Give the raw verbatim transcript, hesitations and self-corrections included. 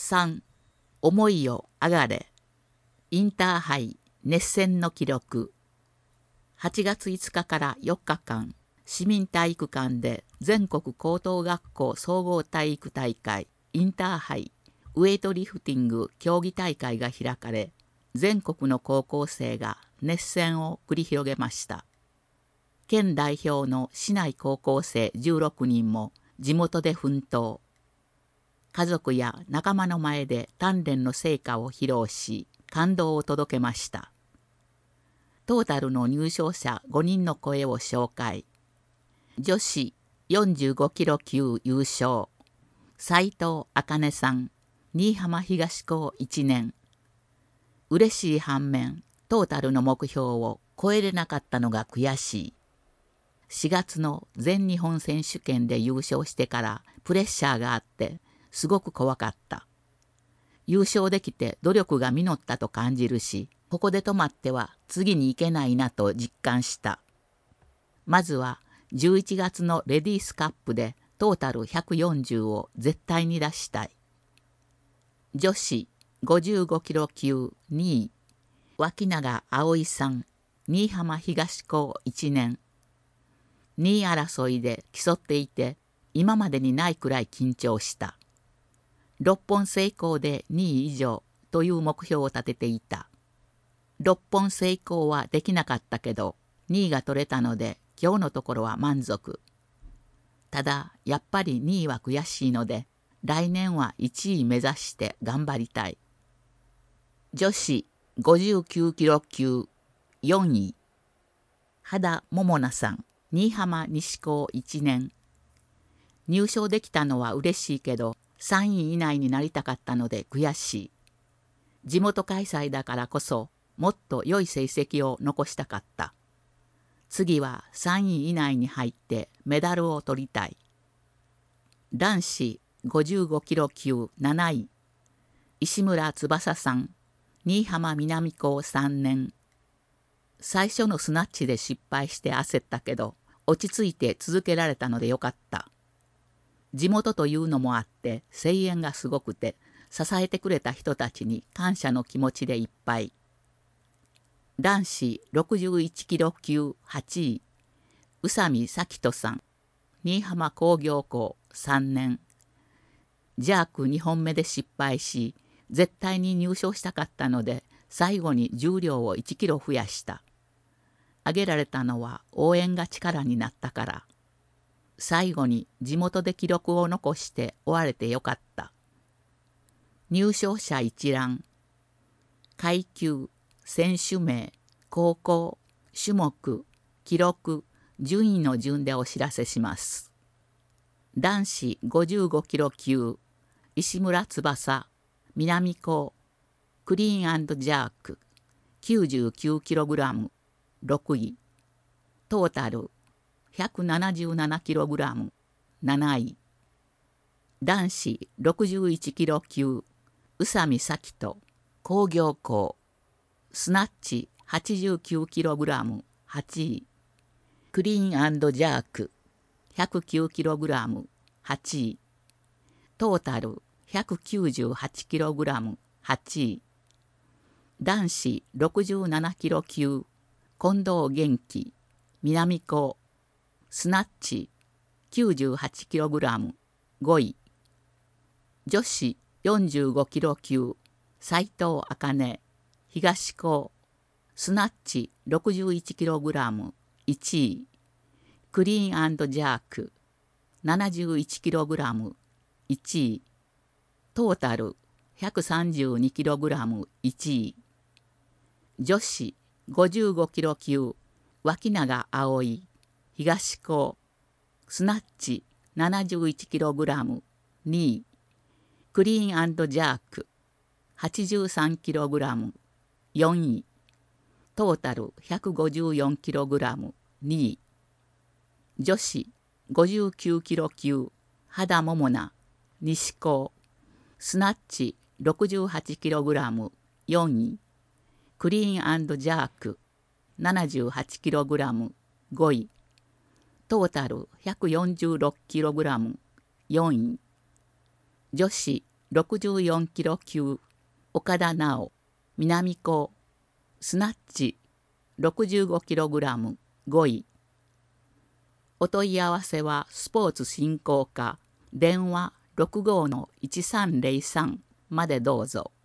さん、思いよあがれ。インターハイ熱戦の記録。はちがついつかからよっかかん、市民体育館で全国高等学校総合体育大会インターハイウエイトリフティング競技大会が開かれ、全国の高校生が熱戦を繰り広げました。県代表の市内高校生じゅうろくにんも地元で奮闘。家族や仲間の前で鍛錬の成果を披露し、感動を届けました。トータルの入賞者ごにんの声を紹介。女子よんじゅうごキロ級優勝、斉藤茜さん、新居浜東高いちねん。嬉しい反面、トータルの目標を超えれなかったのが悔しい。しがつの全日本選手権で優勝してからプレッシャーがあってすごく怖かった。優勝できて努力が実ったと感じるし、ここで止まっては次に行けないなと実感した。まずはじゅういちがつのレディースカップでトータルひゃくよんじゅうを絶対に出したい。女子ごじゅうごキロ級にい、脇永葵さん、新居浜東高いちねん。にい争いで競っていて、今までにないくらい緊張した。ろっぽん成功でにい以上という目標を立てていた。ろっぽん成功はできなかったけど、にいが取れたので今日のところは満足。ただやっぱりにいは悔しいので、来年はいちい目指して頑張りたい。女子ごじゅうきゅうキロ級よんい、羽田桃奈さん、新居浜西高いちねん。入賞できたのは嬉しいけど、さんい以内になりたかったので悔しい。地元開催だからこそ、もっと良い成績を残したかった。次はさんい以内に入ってメダルを取りたい。男子ごじゅうごキロ級なない、石村翼さん、新居浜南高さんねん。最初のスナッチで失敗して焦ったけど、落ち着いて続けられたのでよかった。地元というのもあって声援がすごくて、支えてくれた人たちに感謝の気持ちでいっぱい。男子ろくじゅういちキロ級はちい、宇佐美咲人さん、新居浜工業高さんねん。ジャークにほんめで失敗し、絶対に入賞したかったので、最後に重量をいちキロ増やした。あげられたのは応援が力になったから。最後に地元で記録を残して終われてよかった。入賞者一覧。階級、選手名、高校、種目、記録、順位の順でお知らせします。男子ごじゅうごキロ級、石村翼、南高、クリーン&ジャーク、きゅうじゅうきゅうキログラム、ろくい。トータルひゃくななじゅうななキログラム、なない。男子ろくじゅういちキロ級、宇佐美咲人、工業高、スナッチはちじゅうきゅうキログラム、はちい。クリーン&ジャークひゃくきゅうキログラム、はちい。トータルひゃくきゅうじゅうはちキログラム、はちい。男子ろくじゅうななキロ級、近藤元気、南高、スナッチきゅうじゅうはちキログラム、ごい。女子よんじゅうごキロ級、斉藤茜、東高、スナッチろくじゅういちキログラム、いちい。クリーン&ジャークななじゅういちキログラム、いちい。トータルひゃくさんじゅうにキログラム、いちい。女子ごじゅうごキロ級、脇永葵、東高、スナッチななじゅういちキログラム、にい。クリーン&ジャークはちじゅうさんキログラム、よんい。トータルひゃくごじゅうよんキログラム、にい。女子ごじゅうきゅうキロ級、羽田桃奈、西高、スナッチろくじゅうはちキログラム、よんい。クリーン&ジャークななじゅうはちキログラム、ごい。トータルひゃくよんじゅうろくキログラム、よんい。女子ろくじゅうよんキロ級岡田直南高スナッチろくじゅうごキログラムごい。お問い合わせはスポーツ振興課電話 ろくごーのいちさんぜろさん までどうぞ。